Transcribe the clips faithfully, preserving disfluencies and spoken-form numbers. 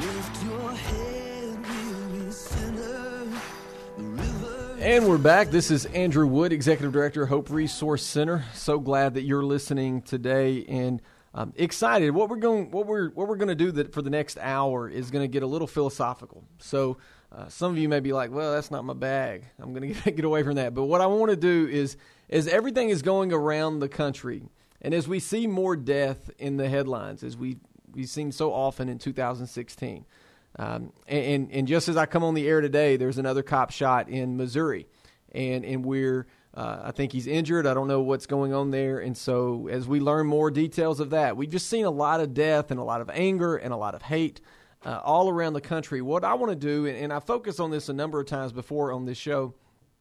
And we're back. This is Andrew Wood, Executive Director, Hope Resource Center. So glad that you're listening today, and um, excited. What we're going, what we're, what we're going to do that for the next hour is going to get a little philosophical. So uh, some of you may be like, "Well, that's not my bag. I'm going to get away from that." But what I want to do is, as everything is going around the country, and as we see more death in the headlines, as we we've seen so often in two thousand sixteen. Um, and, and just as I come on the air today, there's another cop shot in Missouri, and, and we're, uh, I think he's injured. I don't know what's going on there. And so as we learn more details of that, we've just seen a lot of death and a lot of anger and a lot of hate, uh, all around the country. What I want to do, and, and I focused on this a number of times before on this show,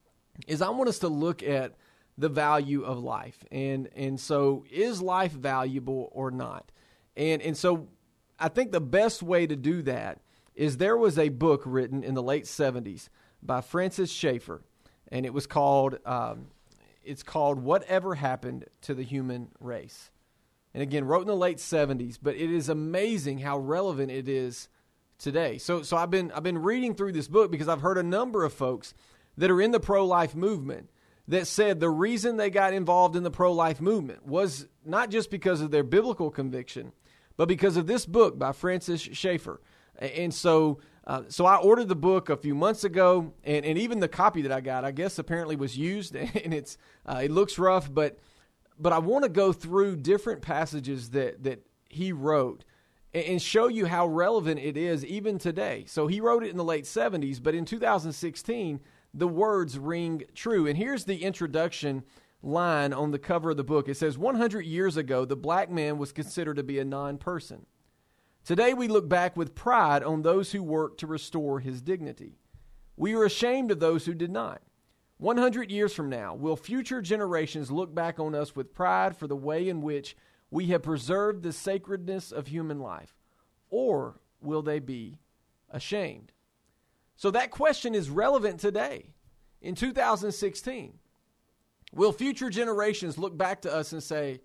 is I want us to look at the value of life. And, and so is life valuable or not? And, and so I think the best way to do that is there was a book written in the late seventies by Francis Schaeffer, and it was called, um, it's called Whatever Happened to the Human Race. And again, wrote in the late seventies, but it is amazing how relevant it is today. So, so I've been, I've been reading through this book because I've heard a number of folks that are in the pro-life movement that said the reason they got involved in the pro-life movement was not just because of their biblical conviction, but because of this book by Francis Schaeffer. And so uh, so I ordered the book a few months ago, and, and even the copy that I got, I guess apparently was used, and it's uh, it looks rough, but but I want to go through different passages that, that he wrote and, and show you how relevant it is even today. So he wrote it in the late seventies, but in two thousand sixteen, the words ring true. And here's the introduction line on the cover of the book. It says, one hundred years ago, the black man was considered to be a non-person. Today we look back with pride on those who worked to restore his dignity. We are ashamed of those who did not. one hundred years from now, will future generations look back on us with pride for the way in which we have preserved the sacredness of human life? Or will they be ashamed? So that question is relevant today in two thousand sixteen. Will future generations look back to us and say,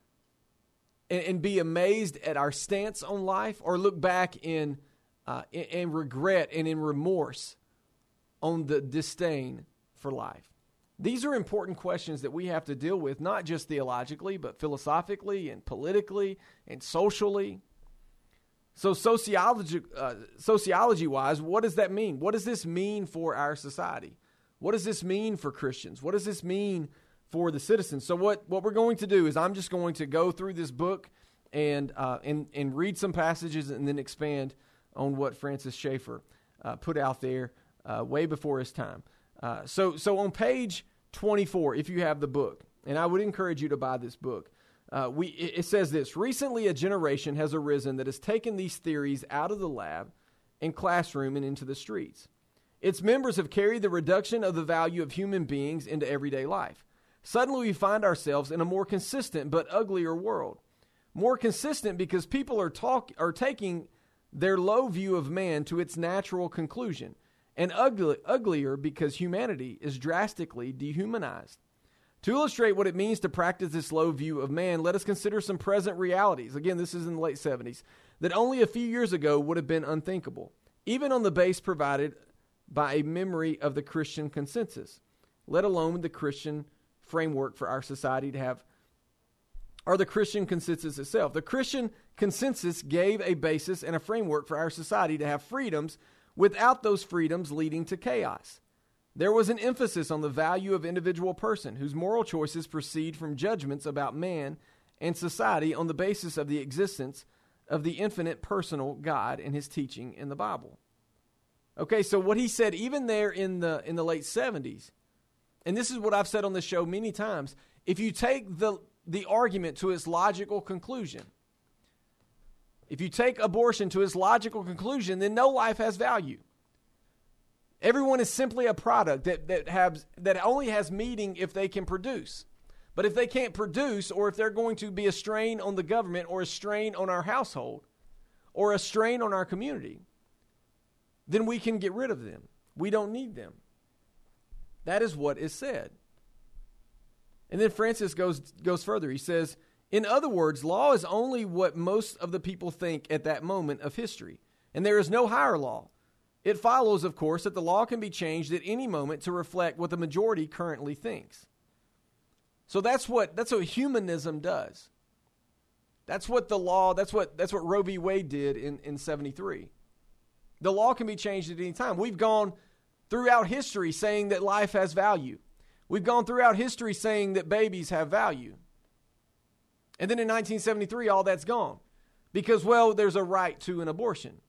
and, and be amazed at our stance on life, or look back in, uh, in, in regret and in remorse on the disdain for life? These are important questions that we have to deal with, not just theologically, but philosophically and politically and socially. So sociology, uh, sociology-wise, what does that mean? What does this mean for our society? What does this mean for Christians? What does this mean for the citizens? So what, what we're going to do is I'm just going to go through this book and uh, and and read some passages and then expand on what Francis Schaeffer uh, put out there uh, way before his time. Uh, so so on page twenty-four, if you have the book, and I would encourage you to buy this book, uh, we it says this: recently a generation has arisen that has taken these theories out of the lab and classroom and into the streets. Its members have carried the reduction of the value of human beings into everyday life. Suddenly we find ourselves in a more consistent but uglier world. More consistent because people are talk are taking their low view of man to its natural conclusion, and ugly, uglier because humanity is drastically dehumanized. To illustrate what it means to practice this low view of man, let us consider some present realities. Again, this is in the late seventies, that only a few years ago would have been unthinkable, even on the base provided by a memory of the Christian consensus, let alone the Christian framework for our society to have, or the Christian consensus itself. The Christian consensus gave a basis and a framework for our society to have freedoms without those freedoms leading to chaos. There was an emphasis on the value of individual person whose moral choices proceed from judgments about man and society on the basis of the existence of the infinite personal God and his teaching in the Bible. Okay, so what he said even there in the in the late seventies, and this is what I've said on this show many times, if you take the, the argument to its logical conclusion, if you take abortion to its logical conclusion, then no life has value. Everyone is simply a product that, that, has, that only has meaning if they can produce. But if they can't produce, or if they're going to be a strain on the government, or a strain on our household, or a strain on our community, then we can get rid of them. We don't need them. That is what is said. And then Francis goes goes further. He says, in other words, law is only what most of the people think at that moment of history. and there is no higher law. It follows, of course, that the law can be changed at any moment to reflect what the majority currently thinks. So that's what that's what humanism does. That's what the law, that's what that's what Roe v. Wade did in, in seventy-three. The law can be changed at any time. We've gone throughout history saying that life has value. We've gone throughout history saying that babies have value. And then in nineteen seventy-three, all that's gone. Because, well, there's a right to an abortion.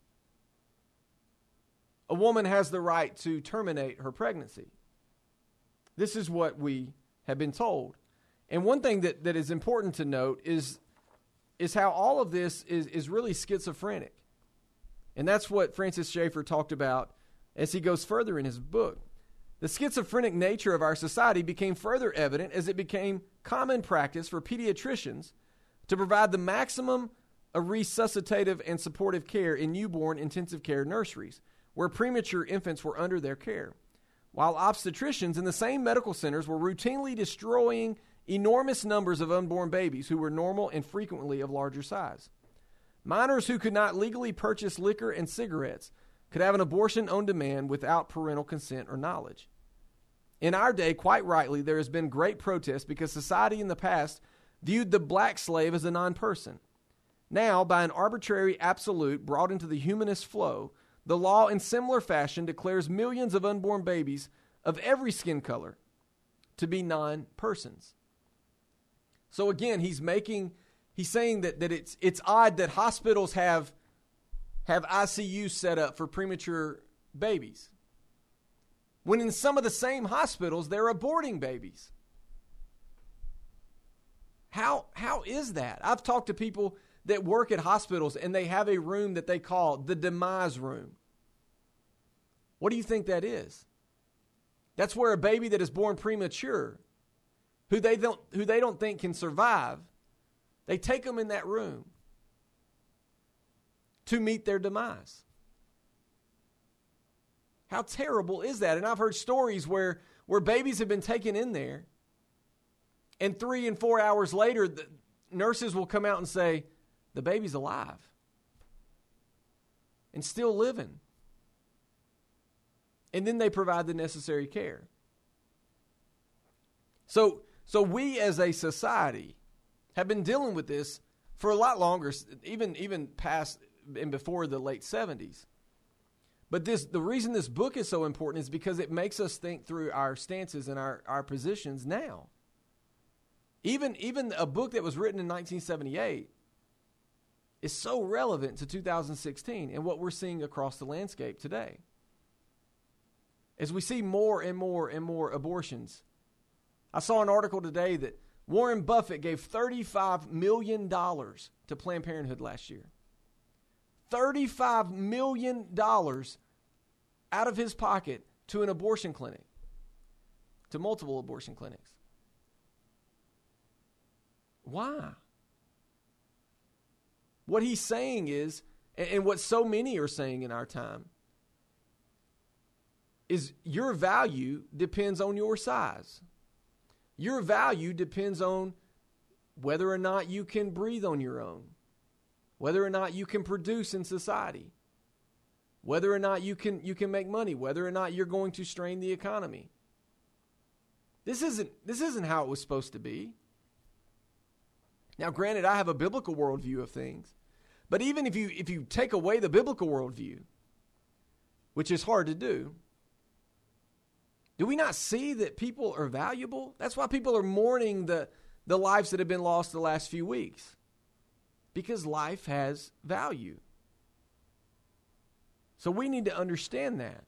A woman has the right to terminate her pregnancy. This is what we have been told. And one thing that, that is important to note is, is how all of this is, is really schizophrenic. And that's what Francis Schaeffer talked about as he goes further in his book. The schizophrenic nature of our society became further evident as it became common practice for pediatricians to provide the maximum of resuscitative and supportive care in newborn intensive care nurseries, where premature infants were under their care, while obstetricians in the same medical centers were routinely destroying enormous numbers of unborn babies who were normal and frequently of larger size. Minors who could not legally purchase liquor and cigarettes could have an abortion on demand without parental consent or knowledge. In our day, quite rightly, there has been great protest because society in the past viewed the black slave as a non-person. Now, by an arbitrary absolute brought into the humanist flow, the law in similar fashion declares millions of unborn babies of every skin color to be non-persons. So again, he's making, he's saying that, that it's it's odd that hospitals have have I C Us set up for premature babies, when in some of the same hospitals they're aborting babies. How how is that? I've talked to people that work at hospitals and they have a room that they call the demise room. What do you think that is? That's where a baby that is born premature, who they don't who they don't think can survive, they take them in that room to meet their demise. How terrible is that? And I've heard stories where, where babies have been taken in there, and three and four hours later, the nurses will come out and say, the baby's alive and still living. And then they provide the necessary care. So, so we as a society have been dealing with this for a lot longer, even, even past and before the late seventies. But this, the reason this book is so important is because it makes us think through our stances and our, our positions now. Even, even a book that was written in nineteen seventy-eight is so relevant to two thousand sixteen and what we're seeing across the landscape today. As we see more and more and more abortions. I saw an article today that Warren Buffett gave thirty-five million dollars to Planned Parenthood last year. thirty-five million dollars out of his pocket to an abortion clinic, to multiple abortion clinics. Why? What he's saying is, and what so many are saying in our time, is your value depends on your size. Your value depends on whether or not you can breathe on your own, whether or not you can produce in society, whether or not you can you can make money, whether or not you're going to strain the economy. This isn't this isn't how it was supposed to be. Now, granted, I have a biblical worldview of things, but even if you if you take away the biblical worldview, which is hard to do, do we not see that people are valuable? That's why people are mourning the, the lives that have been lost the last few weeks. Because life has value. So we need to understand that.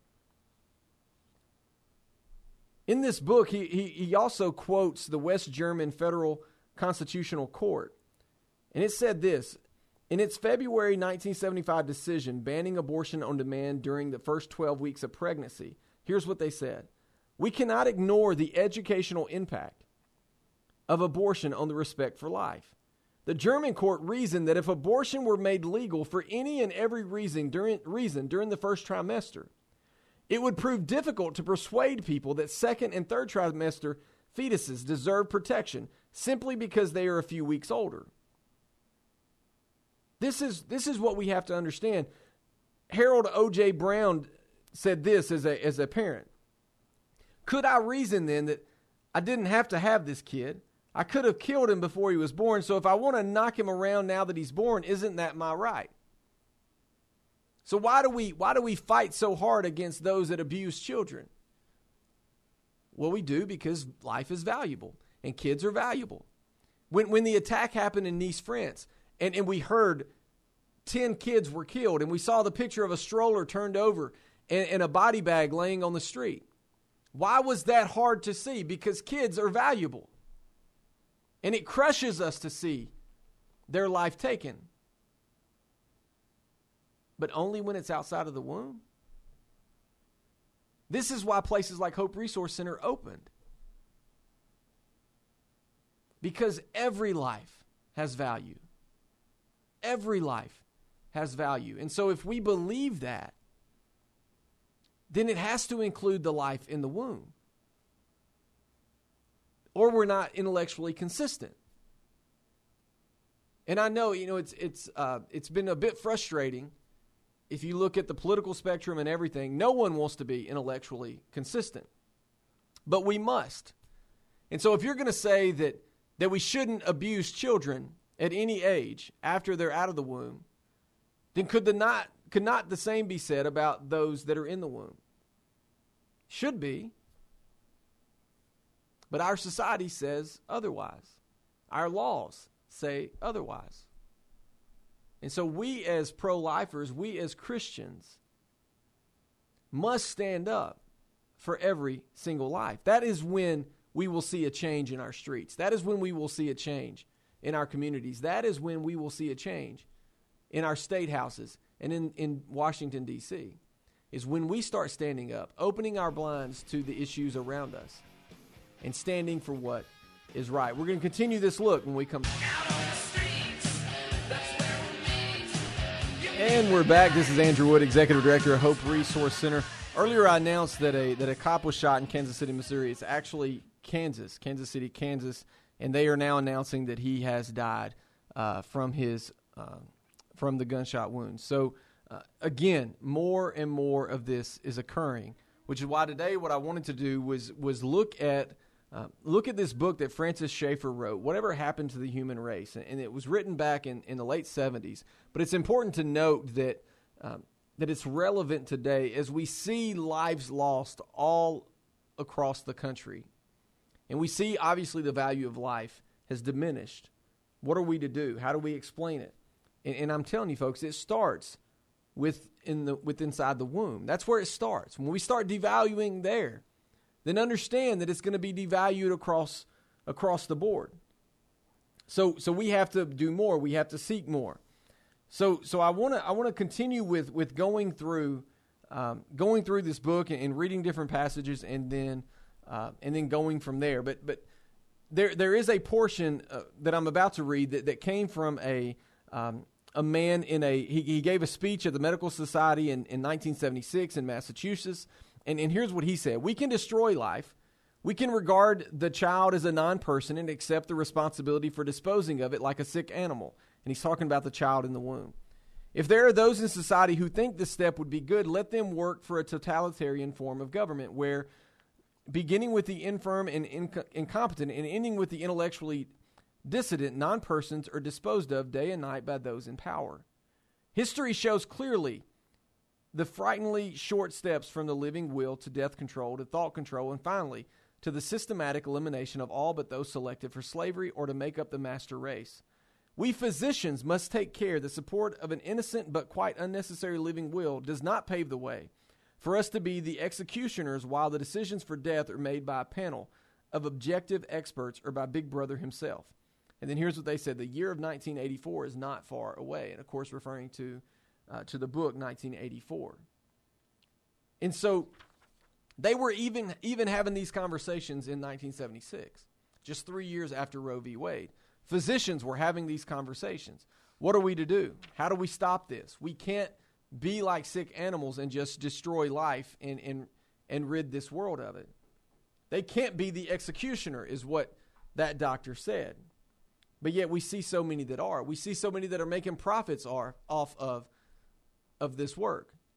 In this book, he, he, he also quotes the West German Federal Constitutional Court. And it said this: in its February nineteen seventy-five decision banning abortion on demand during the first twelve weeks of pregnancy, here's what they said. We cannot ignore the educational impact of abortion on the respect for life. The German court reasoned that if abortion were made legal for any and every reason during, reason during the first trimester, it would prove difficult to persuade people that second and third trimester fetuses deserve protection simply because they are a few weeks older. This is, this is what we have to understand. Harold O J. Brown said this as a, as a parent. Could I reason then that I didn't have to have this kid? I could have killed him before he was born. So if I want to knock him around now that he's born, isn't that my right? So why do we why do we fight so hard against those that abuse children? Well, we do because life is valuable and kids are valuable. When when the attack happened in Nice, France, and, and we heard ten kids were killed, and we saw the picture of a stroller turned over and, and a body bag laying on the street. Why was that hard to see? Because kids are valuable. And it crushes us to see their life taken. But only when it's outside of the womb. This is why places like Hope Resource Center opened. Because every life has value. Every life has value. And so if we believe that, then it has to include the life in the womb. Or we're not intellectually consistent. And I know, you know, it's it's uh, it's been a bit frustrating. If you look at the political spectrum and everything, no one wants to be intellectually consistent. But we must. And so if you're going to say that that we shouldn't abuse children at any age after they're out of the womb, then could the not could not the same be said about those that are in the womb? Should be. But our society says otherwise. Our laws say otherwise. And so we as pro-lifers, we as Christians, must stand up for every single life. That is when we will see a change in our streets. That is when we will see a change in our communities. That is when we will see a change in our state houses and in, in Washington, D C, is when we start standing up, opening our blinds to the issues around us, and standing for what is right. We're going to continue this look when we come back. And we're back. This is Andrew Wood, Executive Director of Hope Resource Center. Earlier I announced that a that a cop was shot in Kansas City, Missouri. It's actually Kansas, Kansas City, Kansas, and they are now announcing that he has died uh, from his uh, from the gunshot wounds. So uh, again, more and more of this is occurring, which is why today what I wanted to do was was look at Uh, look at this book that Francis Schaeffer wrote, Whatever Happened to the Human Race. And, and it was written back in, in the late seventies. But it's important to note that um, that it's relevant today as we see lives lost all across the country. And we see, obviously, the value of life has diminished. What are we to do? How do we explain it? And, and I'm telling you, folks, it starts with, in the, with inside the womb. That's where it starts. When we start devaluing there, then understand that it's going to be devalued across across the board. So so we have to do more. We have to seek more. So so I want to I want to continue with with going through um, going through this book and, and reading different passages, and then uh, and then going from there. But but there there is a portion uh, that I'm about to read that, that came from a um, a man in a he, he gave a speech at the Medical Society in, in nineteen seventy-six in Massachusetts. And, and here's what he said. We can destroy life. We can regard the child as a non-person and accept the responsibility for disposing of it like a sick animal. And he's talking about the child in the womb. If there are those in society who think this step would be good, let them work for a totalitarian form of government where, beginning with the infirm and inc- incompetent and ending with the intellectually dissident, non-persons are disposed of day and night by those in power. History shows clearly the frighteningly short steps from the living will to death control to thought control, and finally to the systematic elimination of all but those selected for slavery or to make up the master race. We physicians must take care the support of an innocent but quite unnecessary living will does not pave the way for us to be the executioners while the decisions for death are made by a panel of objective experts or by Big Brother himself. And then here's what they said. The year of nineteen eighty-four is not far away. And of course, referring to Uh, to the book nineteen eighty-four. And so they were even even having these conversations in nineteen seventy-six, just three years after Roe v. Wade. Physicians were having these conversations. What are we to do? How do we stop this? We can't be like sick animals and just destroy life and, and, and rid this world of it. They can't be the executioner, is what that doctor said. But yet we see so many that are. We see so many that are making profits are off of of this work.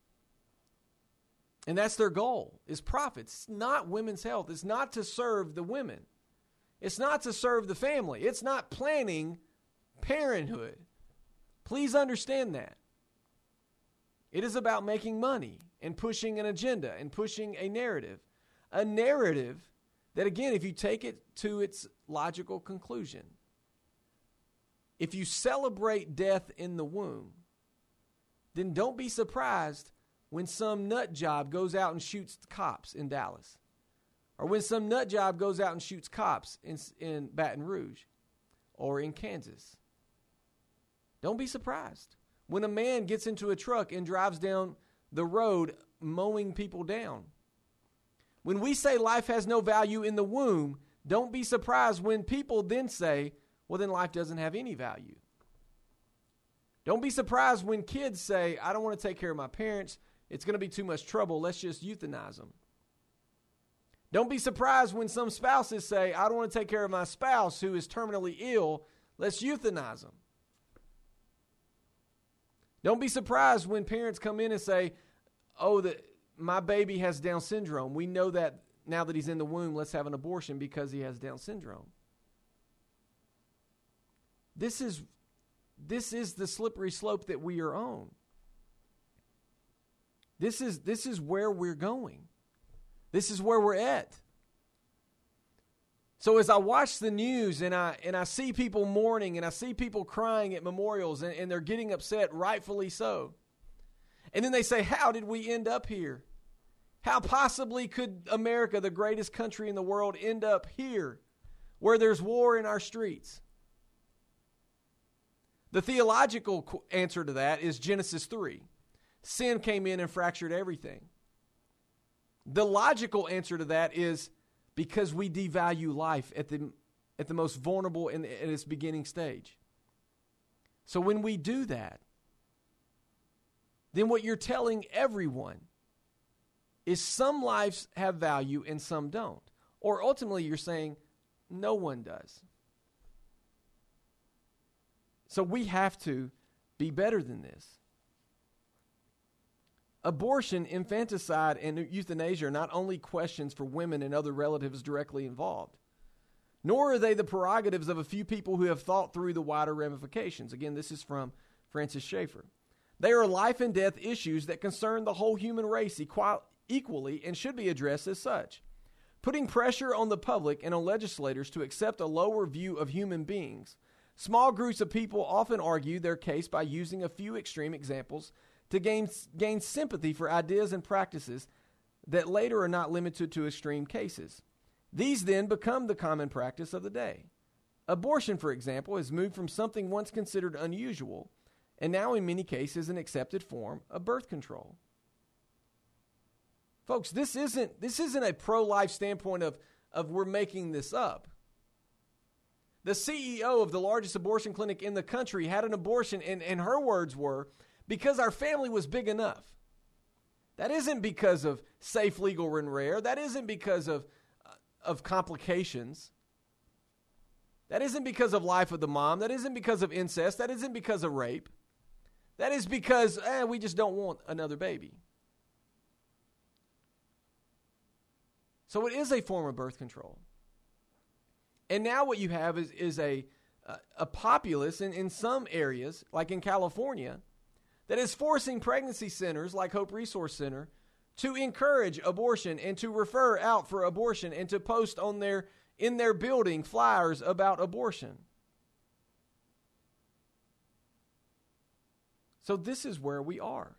And that's their goal, is profits. It's not women's health. It's not to serve the women. It's not to serve the family. It's not planning parenthood. Please understand that. It is about making money and pushing an agenda and pushing a narrative. A narrative that, again, if you take it to its logical conclusion, if you celebrate death in the womb, then don't be surprised when some nut job goes out and shoots cops in Dallas. Or when some nut job goes out and shoots cops in, in Baton Rouge or in Kansas. Don't be surprised when a man gets into a truck and drives down the road mowing people down. When we say life has no value in the womb, don't be surprised when people then say, well, then life doesn't have any value. Don't be surprised when kids say, I don't want to take care of my parents. It's going to be too much trouble. Let's just euthanize them. Don't be surprised when some spouses say, I don't want to take care of my spouse who is terminally ill. Let's euthanize them. Don't be surprised when parents come in and say, oh, the, my baby has Down syndrome. We know that now that he's in the womb, let's have an abortion because he has Down syndrome. This is, this is the slippery slope that we are on. This is, this is where we're going. This is where we're at. So as I watch the news and I and I see people mourning and I see people crying at memorials and, and they're getting upset, rightfully so. And then they say, how did we end up here? How possibly could America, the greatest country in the world, end up here where there's war in our streets? The theological answer to that is Genesis three. Sin came in and fractured everything. The logical answer to that is because we devalue life at the at the most vulnerable in, in its beginning stage. So when we do that, then what you're telling everyone is some lives have value and some don't. Or ultimately you're saying no one does. So we have to be better than this. Abortion, infanticide, and euthanasia are not only questions for women and other relatives directly involved, nor are they the prerogatives of a few people who have thought through the wider ramifications. Again, this is from Francis Schaeffer. They are life and death issues that concern the whole human race equal, equally and should be addressed as such. Putting pressure on the public and on legislators to accept a lower view of human beings, small groups of people often argue their case by using a few extreme examples to gain, gain sympathy for ideas and practices that later are not limited to extreme cases. These then become the common practice of the day. Abortion, for example, has moved from something once considered unusual and now in many cases an accepted form of birth control. Folks, this isn't, this isn't a pro-life standpoint of, of we're making this up. The C E O of the largest abortion clinic in the country had an abortion, and, and her words were, because our family was big enough. That isn't because of safe, legal, and rare. That isn't because of, uh, of complications. That isn't because of life of the mom. That isn't because of incest. That isn't because of rape. That is because eh, we just don't want another baby. So it is a form of birth control. And now what you have is, is a, a, a populace in, in some areas, like in California, that is forcing pregnancy centers like Hope Resource Center to encourage abortion and to refer out for abortion and to post on their in their building flyers about abortion. So this is where we are.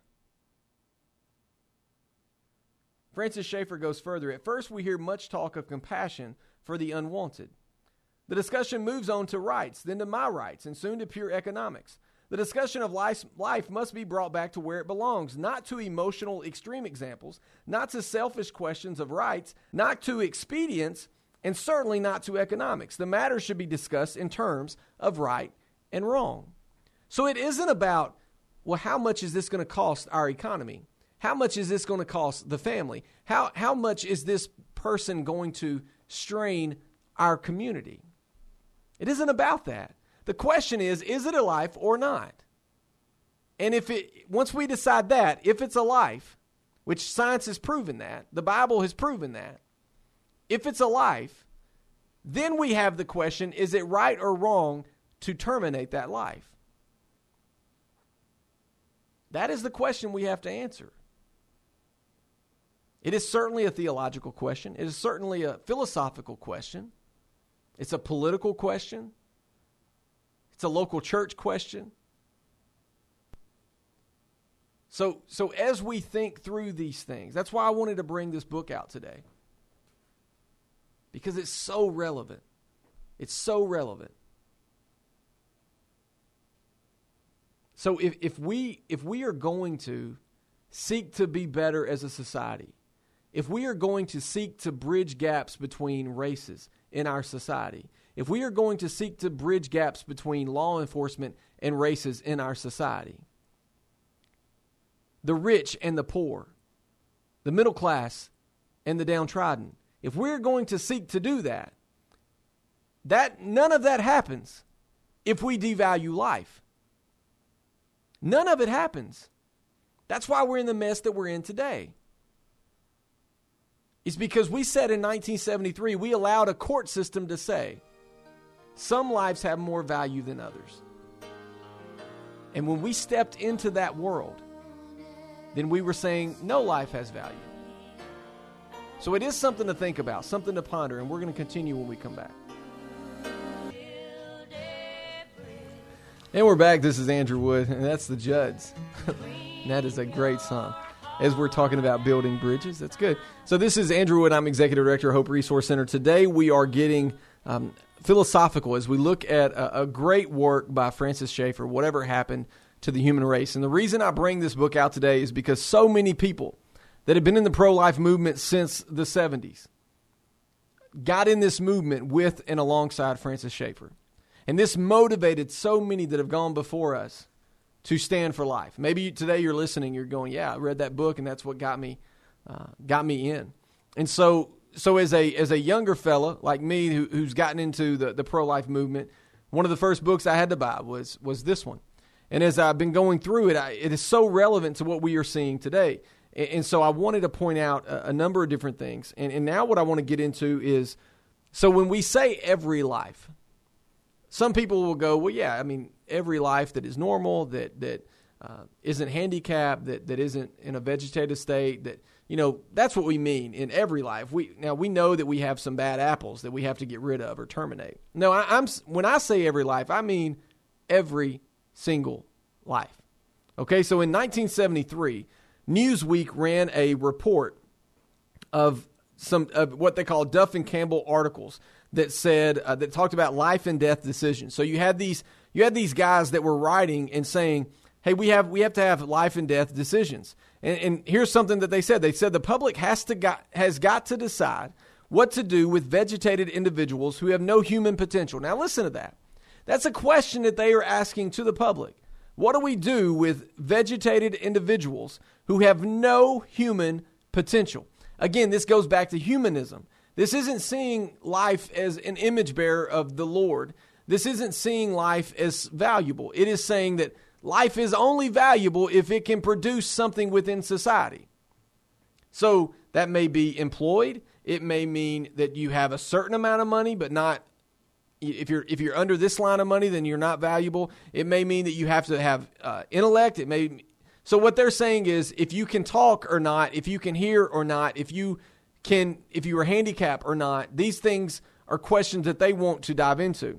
Francis Schaeffer goes further. At first, we hear much talk of compassion for the unwanted. The discussion moves on to rights, then to my rights, and soon to pure economics. The discussion of life, life must be brought back to where it belongs, not to emotional extreme examples, not to selfish questions of rights, not to expedience, and certainly not to economics. The matter should be discussed in terms of right and wrong. So it isn't about, well, how much is this going to cost our economy? How much is this going to cost the family? How, how much is this person going to strain our community? It isn't about that. The question is, is it a life or not? And if it, once we decide that, if it's a life, which science has proven that, the Bible has proven that, if it's a life, then we have the question, is it right or wrong to terminate that life? That is the question we have to answer. It is certainly a theological question. It is certainly a philosophical question. It's a political question. It's a local church question. So, so as we think through these things, that's why I wanted to bring this book out today. Because it's so relevant. It's so relevant. So if, if we if we are going to seek to be better as a society, if we are going to seek to bridge gaps between races in our society, if we are going to seek to bridge gaps between law enforcement and races in our society, the rich and the poor, the middle class and the downtrodden, if we're going to seek to do that, that none of that happens if we devalue life. None of it happens. That's why we're in the mess that we're in today. It's because we said in nineteen seventy-three, we allowed a court system to say, some lives have more value than others. And when we stepped into that world, then we were saying no life has value. So it is something to think about, something to ponder, and we're going to continue when we come back. And we're back. This is Andrew Wood, and that's the Judds. And that is a great song. As we're talking about building bridges, that's good. So this is Andrew Wood. I'm Executive Director of Hope Resource Center. Today we are getting um, philosophical as we look at a, a great work by Francis Schaeffer, Whatever Happened to the Human Race. And the reason I bring this book out today is because so many people that have been in the pro-life movement since the seventies got in this movement with and alongside Francis Schaeffer. And this motivated so many that have gone before us to stand for life. Maybe today you're listening, you're going, yeah, I read that book and that's what got me uh, got me in. And so so as a as a younger fella like me who, who's gotten into the, the pro-life movement, one of the first books I had to buy was was this one. And as I've been going through it, I, it is so relevant to what we are seeing today. And, and so I wanted to point out a, a number of different things. And, and now what I want to get into is, so when we say every life, some people will go, well, yeah, I mean, every life that is normal, that that uh, isn't handicapped, that that isn't in a vegetative state, that, you know, that's what we mean in every life. We now we know that we have some bad apples that we have to get rid of or terminate. No, I, I'm when I say every life, I mean every single life. Okay, so in nineteen seventy-three, Newsweek ran a report of some of what they call Duff and Campbell articles that said uh, that talked about life and death decisions. So you had these you had these guys that were writing and saying, "Hey, we have we have to have life and death decisions." And, and here's something that they said. They said the public has to got has got to decide what to do with vegetated individuals who have no human potential. Now listen to that. That's a question that they are asking to the public. What do we do with vegetated individuals who have no human potential? Again, this goes back to humanism. This isn't seeing life as an image bearer of the Lord. This isn't seeing life as valuable. It is saying that life is only valuable if it can produce something within society. So that may be employed. It may mean that you have a certain amount of money, but not, if you're if you're under this line of money, then you're not valuable. It may mean that you have to have uh, intellect. It may. So what they're saying is, if you can talk or not, if you can hear or not, if you can, if you are handicapped or not, these things are questions that they want to dive into.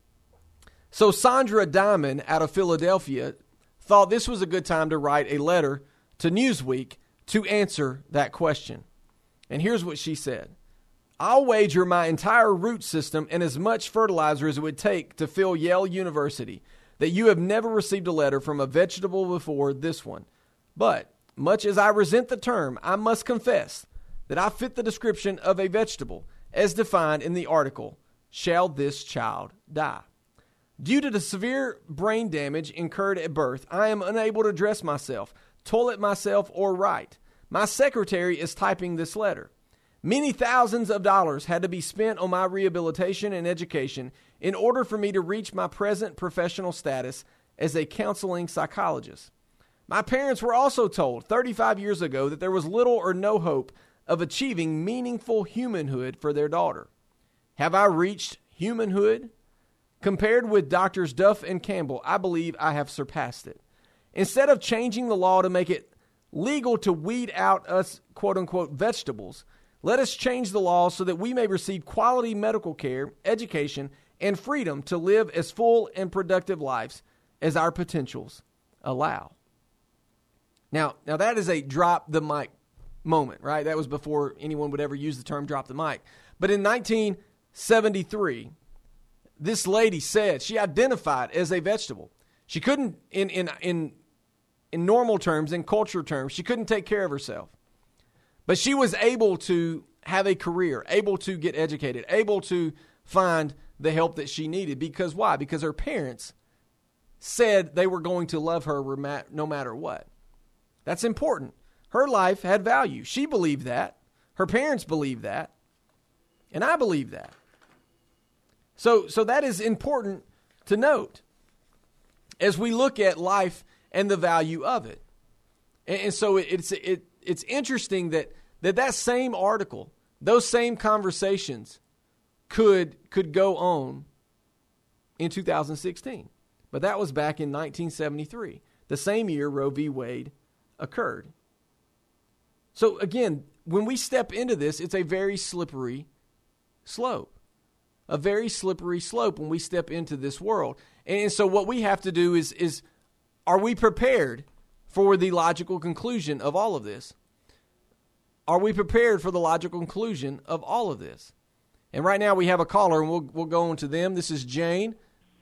So Sandra Diamond out of Philadelphia thought this was a good time to write a letter to Newsweek to answer that question. And here's what she said. I'll wager my entire root system and as much fertilizer as it would take to fill Yale University that you have never received a letter from a vegetable before this one. But much as I resent the term, I must confess that I fit the description of a vegetable as defined in the article, Shall This Child Die? Due to the severe brain damage incurred at birth, I am unable to dress myself, toilet myself, or write. My secretary is typing this letter. Many thousands of dollars had to be spent on my rehabilitation and education in order for me to reach my present professional status as a counseling psychologist. My parents were also told thirty-five years ago that there was little or no hope of achieving meaningful humanhood for their daughter. Have I reached humanhood? Compared with Doctors Duff and Campbell, I believe I have surpassed it. Instead of changing the law to make it legal to weed out us quote-unquote vegetables, let us change the law so that we may receive quality medical care, education, and freedom to live as full and productive lives as our potentials allow. Now, now that is a drop the mic moment, right? That was before anyone would ever use the term drop the mic. But in nineteen seventy-three, this lady said she identified as a vegetable. She couldn't, in in in in normal terms, in culture terms, she couldn't take care of herself. But she was able to have a career, able to get educated, able to find the help that she needed. Because why? Because her parents said they were going to love her no matter what. That's important. Her life had value. She believed that. Her parents believed that. And I believe that. So, so that is important to note as we look at life and the value of it. And, and so it, it's it it's interesting that, that that same article, those same conversations could could go on in two thousand sixteen. But that was back in nineteen seventy-three, the same year Roe v. Wade occurred. So again, when we step into this, it's a very slippery slope. A very slippery slope when we step into this world. And so what we have to do is, is are we prepared for the logical conclusion of all of this? Are we prepared for the logical conclusion of all of this? And right now we have a caller, and we'll we'll go on to them. This is Jane.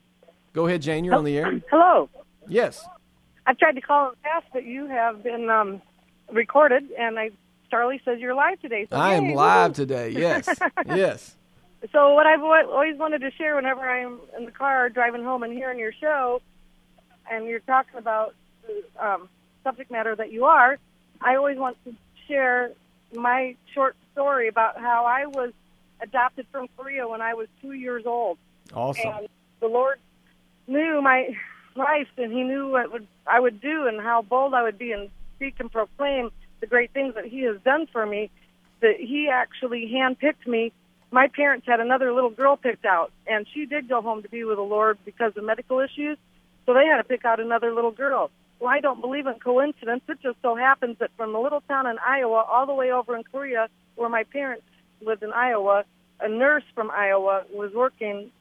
Go ahead, Jane. You're on the air. Hello. Yes. I've tried to call in the past, but you have been um, recorded, and I Starley says you're live today. So I yay, am live woo-hoo. today. Yes. Yes. So what I've always wanted to share whenever I'm in the car driving home and hearing your show, and you're talking about the um, subject matter that you are, I always want to share my short story about how I was adopted from Korea when I was two years old. Awesome. And the Lord knew my life, and He knew what would I would do and how bold I would be and speak and proclaim the great things that He has done for me, that He actually handpicked me. My parents had another little girl picked out, and she did go home to be with the Lord because of medical issues, so they had to pick out another little girl. Well, I don't believe in coincidence. It just so happens that from the little town in Iowa all the way over in Korea, where my parents lived in Iowa, a nurse from Iowa was working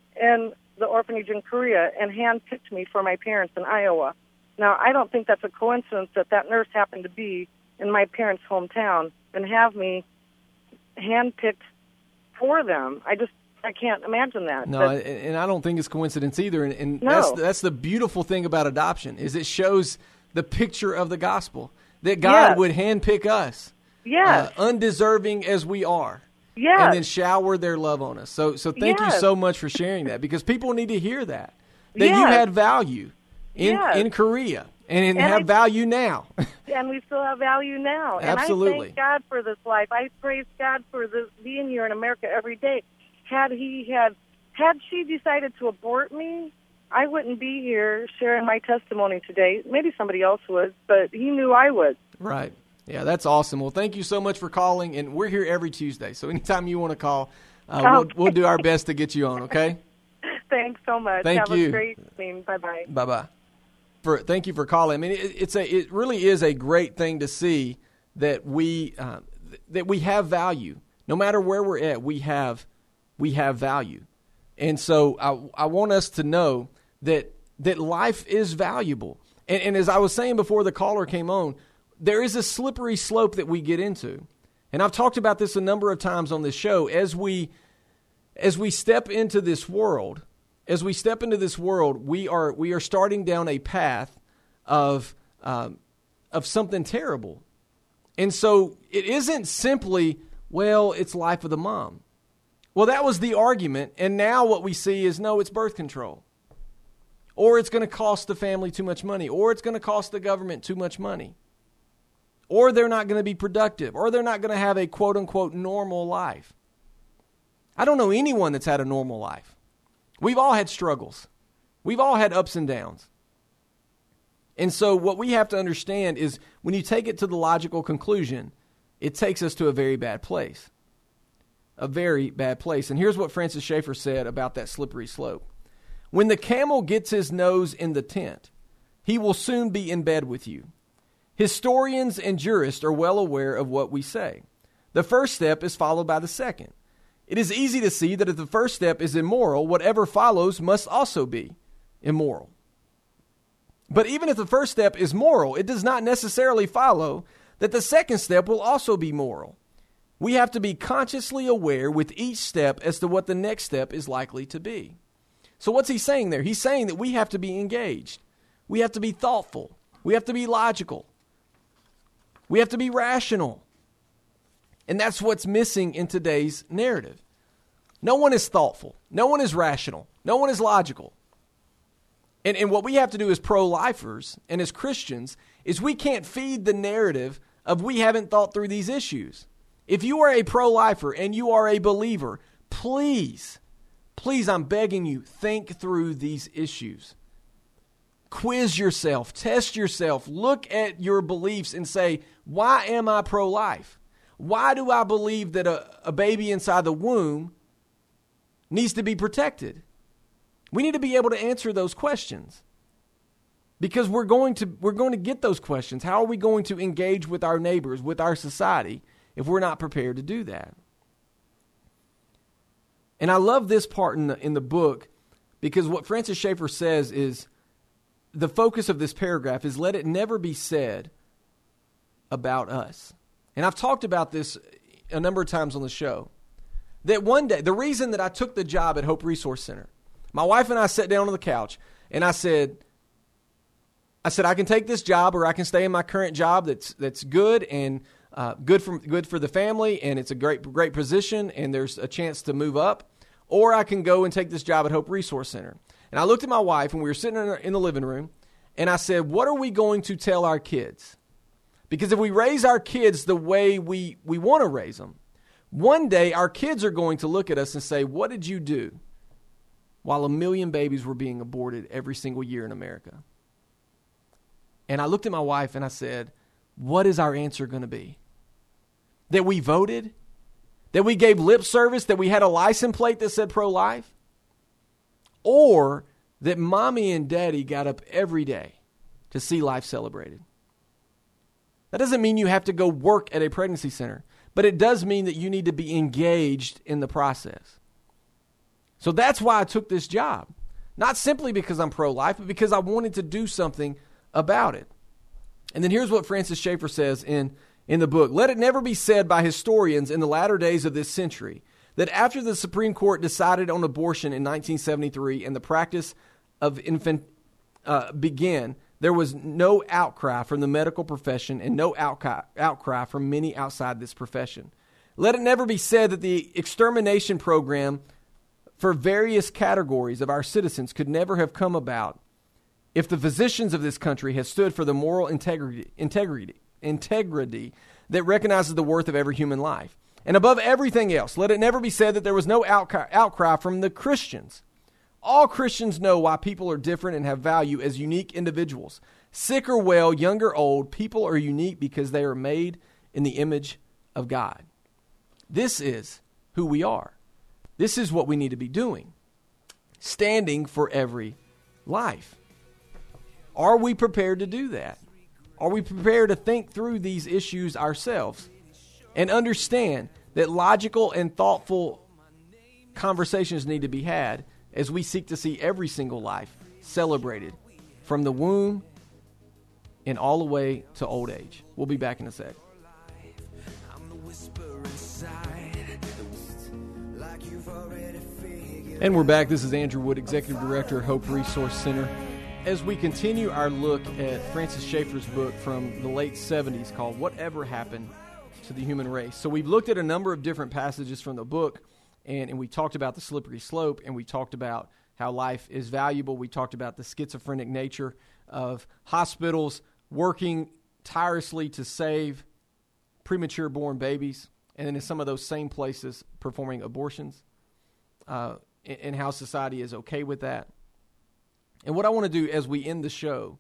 in the orphanage in Korea and handpicked me for my parents in Iowa. Now, I don't think that's a coincidence that that nurse happened to be in my parents' hometown and have me handpicked for them. I just I can't imagine that. No, but, and I don't think it's coincidence either. And, and no. that's that's the beautiful thing about adoption is it shows the picture of the gospel that God yes. would handpick us, yes. uh, undeserving as we are, yes. and then shower their love on us. So, so thank yes. you so much for sharing that because people need to hear that that yes. you had value in yes. in Korea and, and, and have I, value now. And we still have value now. Absolutely. And I thank God for this life. I praise God for this, being here in America every day. Had he had, had she decided to abort me, I wouldn't be here sharing my testimony today. Maybe somebody else would, but he knew I would. Right. Yeah, that's awesome. Well, thank you so much for calling, and we're here every Tuesday. So anytime you want to call, uh, okay. we'll, we'll do our best to get you on, okay? Thanks so much. Thank have you. a great evening. Bye-bye. Bye-bye. For thank you for calling. I mean, it, it's a it really is a great thing to see that we uh, that we have value. No matter where we're at, we have we have value, and so I I want us to know that that life is valuable. And, and as I was saying before the caller came on, there is a slippery slope that we get into, and I've talked about this a number of times on this show. As we as we step into this world. As we step into this world, we are we are starting down a path of um, of something terrible, and so it isn't simply well, it's life of the mom. Well, that was the argument, and now what we see is no, it's birth control, or it's going to cost the family too much money, or it's going to cost the government too much money, or they're not going to be productive, or they're not going to have a quote unquote normal life. I don't know anyone that's had a normal life. We've all had struggles. We've all had ups and downs. And so what we have to understand is when you take it to the logical conclusion, it takes us to a very bad place. A very bad place. And here's what Francis Schaeffer said about that slippery slope. When the camel gets his nose in the tent, he will soon be in bed with you. Historians and jurists are well aware of what we say. The first step is followed by the second. It is easy to see that if the first step is immoral, whatever follows must also be immoral. But even if the first step is moral, it does not necessarily follow that the second step will also be moral. We have to be consciously aware with each step as to what the next step is likely to be. So what's he saying there? He's saying that we have to be engaged. We have to be thoughtful. We have to be logical. We have to be rational. And that's what's missing in today's narrative. No one is thoughtful. No one is rational. No one is logical. And, and what we have to do as pro-lifers and as Christians is we can't feed the narrative of we haven't thought through these issues. If you are a pro-lifer and you are a believer, please, please, I'm begging you, think through these issues. Quiz yourself, test yourself, look at your beliefs and say, why am I pro-life? Why do I believe that a, a baby inside the womb needs to be protected? We need to be able to answer those questions because we're going to we're going to get those questions. How are we going to engage with our neighbors, with our society, if we're not prepared to do that? And I love this part in the in the book because what Francis Schaeffer says is the focus of this paragraph is let it never be said about us. And I've talked about this a number of times on the show. That one day, the reason that I took the job at Hope Resource Center, my wife and I sat down on the couch and I said, I said, I can take this job or I can stay in my current job that's that's good and uh, good for good for the family and it's a great great position and there's a chance to move up, or I can go and take this job at Hope Resource Center. And I looked at my wife and we were sitting in, in the living room and I said, what are we going to tell our kids? Because if we raise our kids the way we, we want to raise them, one day our kids are going to look at us and say, what did you do while a million babies were being aborted every single year in America? And I looked at my wife and I said, what is our answer going to be? That we voted? That we gave lip service? That we had a license plate that said pro-life? Or that mommy and daddy got up every day to see life celebrated? That doesn't mean you have to go work at a pregnancy center, but it does mean that you need to be engaged in the process. So that's why I took this job. Not simply because I'm pro-life, but because I wanted to do something about it. And then here's what Francis Schaeffer says in, in the book. Let it never be said by historians in the latter days of this century that after the Supreme Court decided on abortion in nineteen seventy-three and the practice of infant uh, began, there was no outcry from the medical profession and no outcry, outcry from many outside this profession. Let it never be said that the extermination program for various categories of our citizens could never have come about if the physicians of this country had stood for the moral integrity, integrity, integrity that recognizes the worth of every human life. And above everything else, let it never be said that there was no outcry, outcry from the Christians. All Christians know why people are different and have value as unique individuals. Sick or well, young or old, people are unique because they are made in the image of God. This is who we are. This is what we need to be doing. Standing for every life. Are we prepared to do that? Are we prepared to think through these issues ourselves and understand that logical and thoughtful conversations need to be had as we seek to see every single life celebrated from the womb and all the way to old age? We'll be back in a sec. And we're back. This is Andrew Wood, Executive Director at Hope Resource Center. As we continue our look at Francis Schaeffer's book from the late seventies called Whatever Happened to the Human Race. So we've looked at a number of different passages from the book, and, and we talked about the slippery slope, and we talked about how life is valuable. We talked about the schizophrenic nature of hospitals working tirelessly to save premature born babies, and then in some of those same places performing abortions, uh, and, and how society is okay with that. And what I want to do as we end the show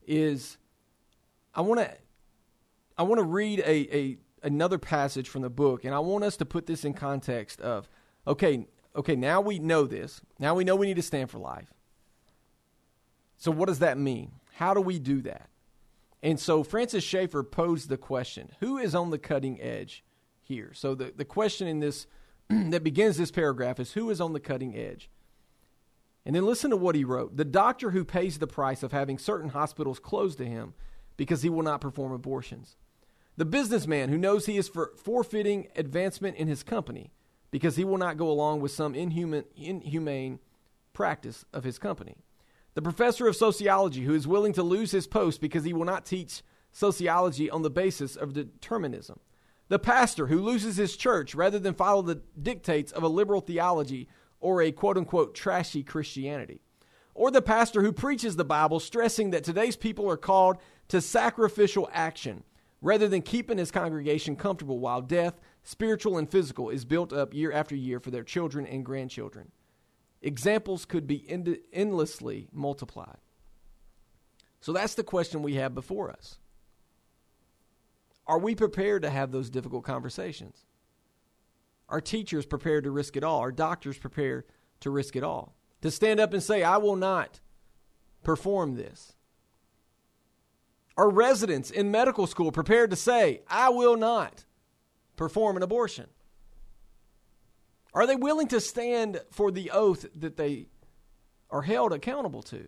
is I want to I want to read a, a another passage from the book, and I want us to put this in context of, okay, okay, now we know this. Now we know we need to stand for life. So what does that mean? How do we do that? And so Francis Schaeffer posed the question, who is on the cutting edge here? So the, the question in this that begins this paragraph is, who is on the cutting edge? And then listen to what he wrote. The doctor who pays the price of having certain hospitals closed to him because he will not perform abortions. The businessman who knows he is for forfeiting advancement in his company because he will not go along with some inhuman, inhumane practice of his company. The professor of sociology who is willing to lose his post because he will not teach sociology on the basis of determinism. The pastor who loses his church rather than follow the dictates of a liberal theology or a quote-unquote trashy Christianity. Or the pastor who preaches the Bible, stressing that today's people are called to sacrificial action rather than keeping his congregation comfortable while death, spiritual and physical, is built up year after year for their children and grandchildren. Examples could be end- endlessly multiplied. So that's the question we have before us. Are we prepared to have those difficult conversations? Are teachers prepared to risk it all? Are doctors prepared to risk it all? To stand up and say, I will not perform this? Are residents in medical school prepared to say, I will not perform an abortion? Are they willing to stand for the oath that they are held accountable to?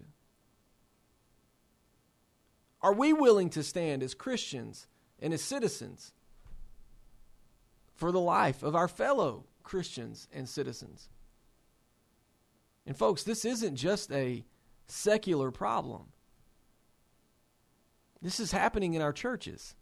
Are we willing to stand as Christians and as citizens for the life of our fellow Christians and citizens? And folks, this isn't just a secular problem. This is happening in our churches.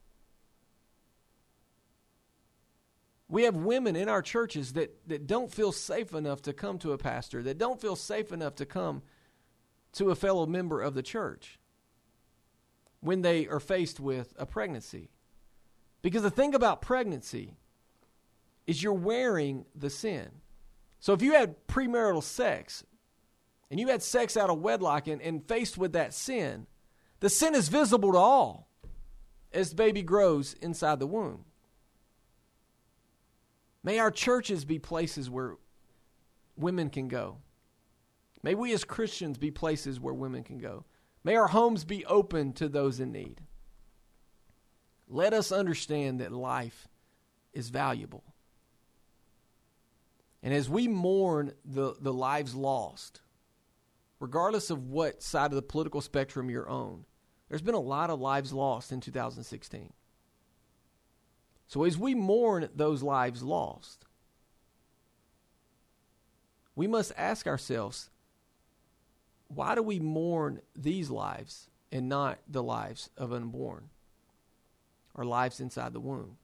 We have women in our churches that, that don't feel safe enough to come to a pastor, that don't feel safe enough to come to a fellow member of the church when they are faced with a pregnancy. Because the thing about pregnancy is you're wearing the sin. So if you had premarital sex and you had sex out of wedlock and, and faced with that sin, the sin is visible to all as the baby grows inside the womb. May our churches be places where women can go. May we as Christians be places where women can go. May our homes be open to those in need. Let us understand that life is valuable. And as we mourn the, the lives lost, regardless of what side of the political spectrum you're on, there's been a lot of lives lost in two thousand sixteen. So as we mourn those lives lost, we must ask ourselves, why do we mourn these lives and not the lives of unborn or lives inside the womb?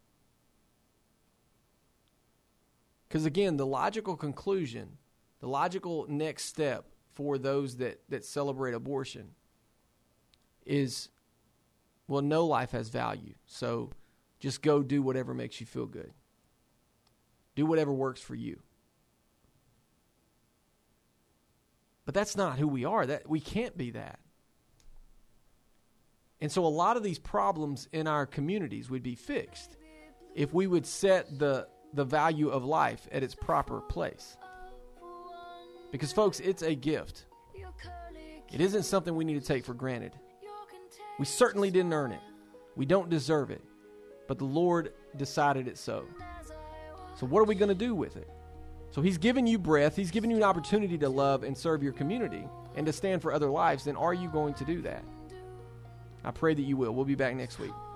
Because again, the logical conclusion, the logical next step for those that, that celebrate abortion is, well, no life has value. So just go do whatever makes you feel good. Do whatever works for you. But that's not who we are. That we can't be that. And so a lot of these problems in our communities would be fixed if we would set the the value of life at its proper place. Because folks, it's a gift. It isn't something we need to take for granted. We certainly didn't earn it. We don't deserve it. But the Lord decided it so. So what are we going to do with it? So he's given you breath. He's given you an opportunity to love and serve your community and to stand for other lives. Then are you going to do that? I pray that you will. We'll be back next week.